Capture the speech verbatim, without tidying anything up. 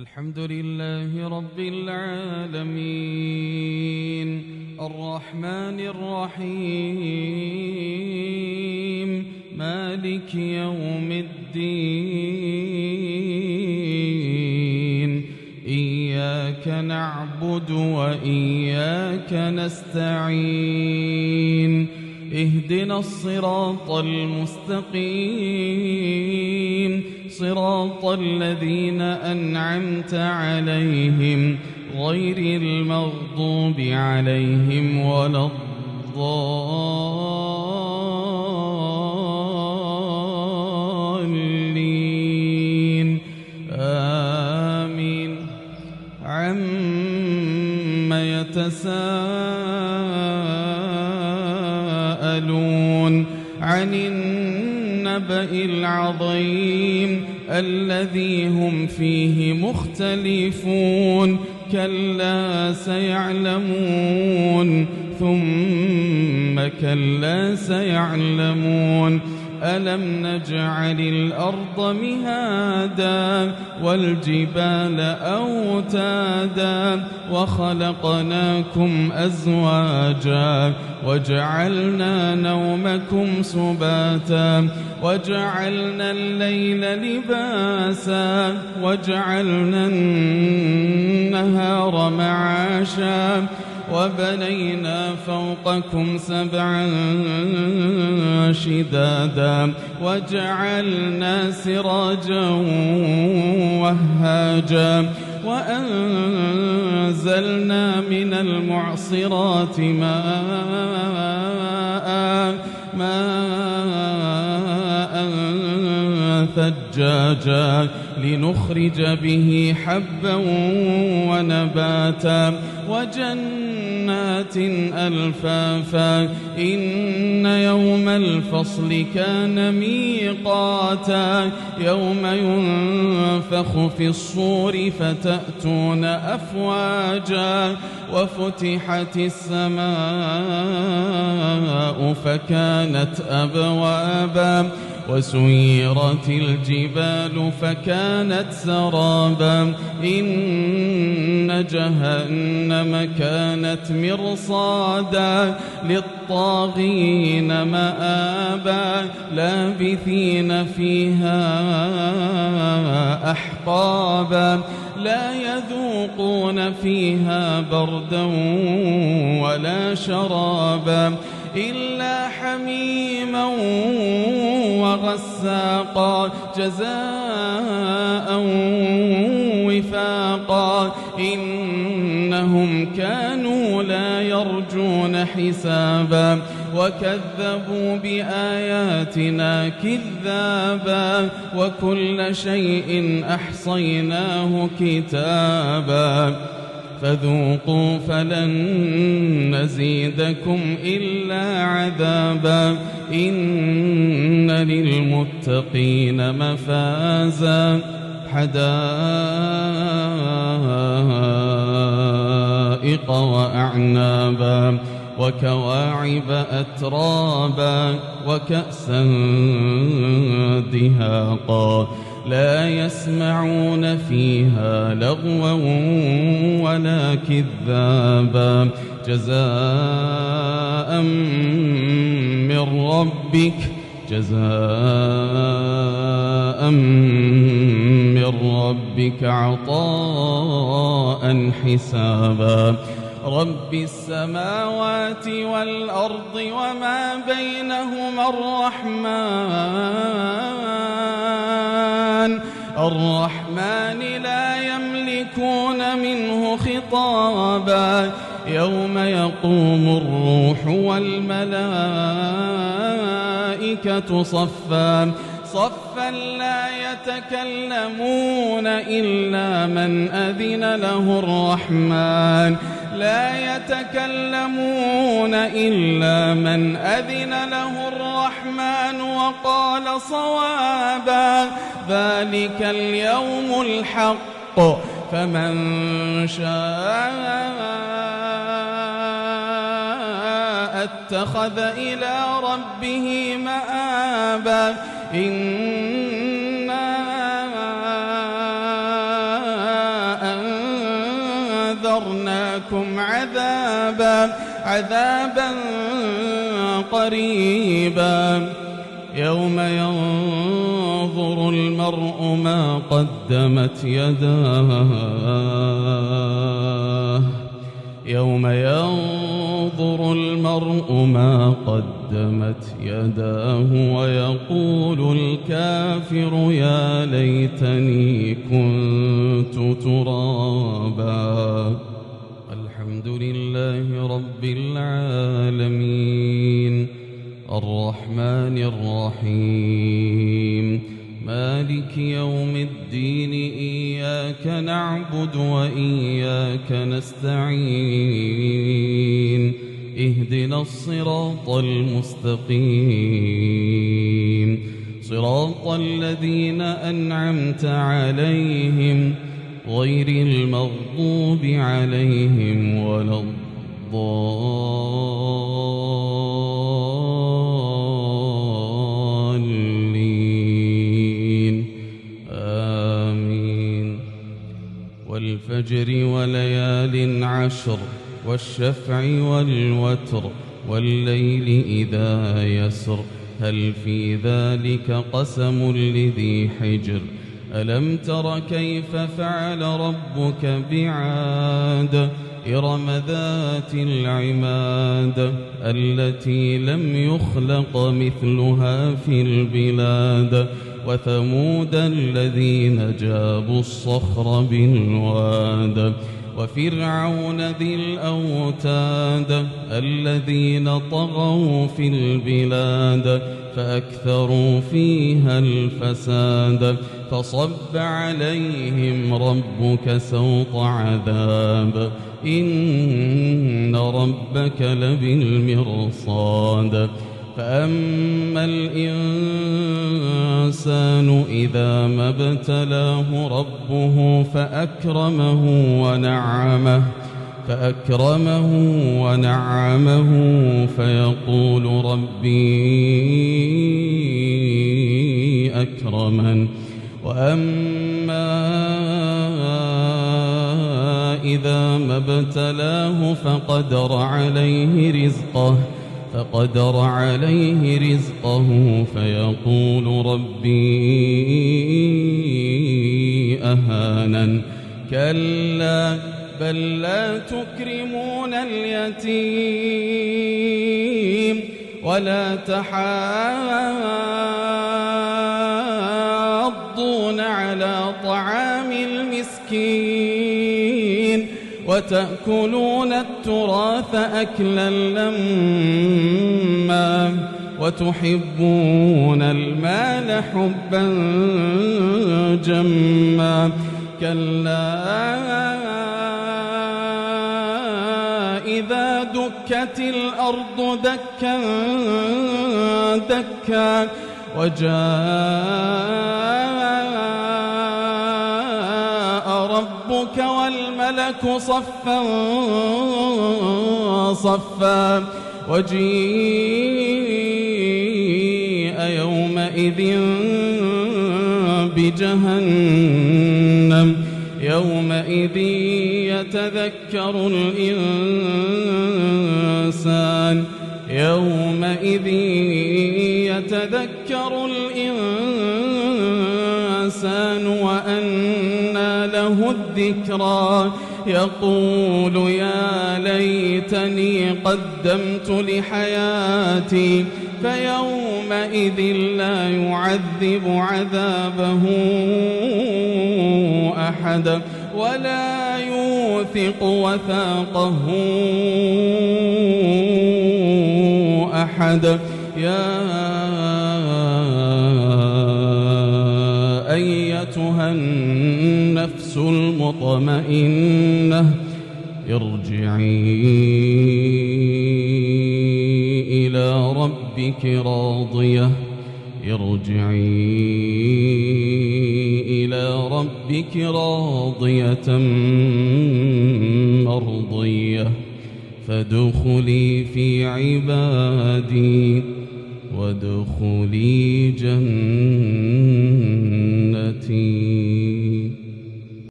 الحمد لله رب العالمين الرحمن الرحيم مالك يوم الدين إياك نعبد وإياك نستعين اهدنا الصراط المستقيم صراط الذين أنعمت عليهم غير المغضوب عليهم ولا الضالين آمين. عم يتساءلون عن النبأ العظيم الذي هم فيه مختلفون كلا سيعلمون ثم كلا سيعلمون ألم نجعل الأرض مهادا والجبال أوتادا وخلقناكم أزواجا وجعلنا نومكم سباتا وجعلنا الليل لباسا وجعلنا النهار معاشا وبنينا فوقكم سبعا شدادا وجعلنا سراجا وهاجا وأنزلنا من المعصرات ماء ماء ثجاجا لنخرج به حبا ونباتا وجنات ألفافا إن يوم الفصل كان ميقاتا يوم ينفخ في الصور فتأتون أفواجا وفتحت السماء فكانت أبوابا وسيرت الجبال فكانت سرابا إن جهنم كانت مرصادا للطاغين مآبا لابثين فيها أحقابا لا يذوقون فيها بردا ولا شرابا إلا حميما وغساقا جزاء وفاقا إنهم كانوا لا يرجون حسابا وكذبوا بآياتنا كذابا وكل شيء أحصيناه كتابا فذوقوا فلن نزيدكم إلا عذابا إن للمتقين مفازا حدائق وأعنابا وكواعب أترابا وكأسا دهاقا لا يسمعون فيها لغوا ولا كذابا جزاء من ربك جزاء من ربك عطاء حسابا رب السماوات والأرض وما بينهما الرحمن الرحمن لا يملكون منه خطابا يوم يقوم الروح والملائكة صفا صفا لا يتكلمون إلا من أذن له الرحمن لا يتكلمون إلا من أذن له الرحمن وقال صوابا ذلك اليوم الحق فمن شاء اتخذ إلى ربه مآبا إنا لكم عذابا عذابا قريبا يوم ينظر المرء ما قدمت يداه يوم ينظر المرء ما قدمت يداه ويقول الكافر يا ليتني كنت ترابا. الحمد لله رب العالمين الرحمن الرحيم مالك يوم الدين إياك نعبد وإياك نستعين اهدنا الصراط المستقيم صراط الذين أنعمت عليهم غير المغضوب عليهم ولا الضالين آمين. والفجر وليال عشر والشفع والوتر والليل إذا يسر هل في ذلك قسم لذي حجر ألم تر كيف فعل ربك بعاد إرم ذات العماد التي لم يخلق مثلها في البلاد وثمود الذين جابوا الصخر بالواد وفرعون ذي الأوتاد الذين طغوا في البلاد فأكثروا فيها الفساد فصب عليهم ربك سوط عذاب إن ربك لبالمرصاد. فأما الإنسان إذا ما ابتلاه ربه فأكرمه ونعمه فأكرمه ونعمه فيقول ربي أكرمن وأما إذا ما ابتلاه فقدر عليه رزقه فقدر عليه رزقه فيقول ربي أهانن كلا بل لا تكرمون اليتيم ولا تحاضون على طعام المسكين وتأكلون التراث أكلا لما وتحبون المال حبا جما كلا إذا دكت الأرض دكا دكا وجاء ربك والملك صفا صفا وجيء يومئذ بجهنم يومئذ يتذكر الإنسان يومئذ يتذكر الإنسان وأنى له الذكرى يقول يا ليتني قدمت لحياتي فيومئذ لا يعذب عذابه أحد ولا يوثق وثاقه أحد. يا أيتها النفس المطمئنة ارجعي إلى ربك راضية ارجعي إلى ربك راضية مرضية فادخلي في عبادي وادخلي جنتي.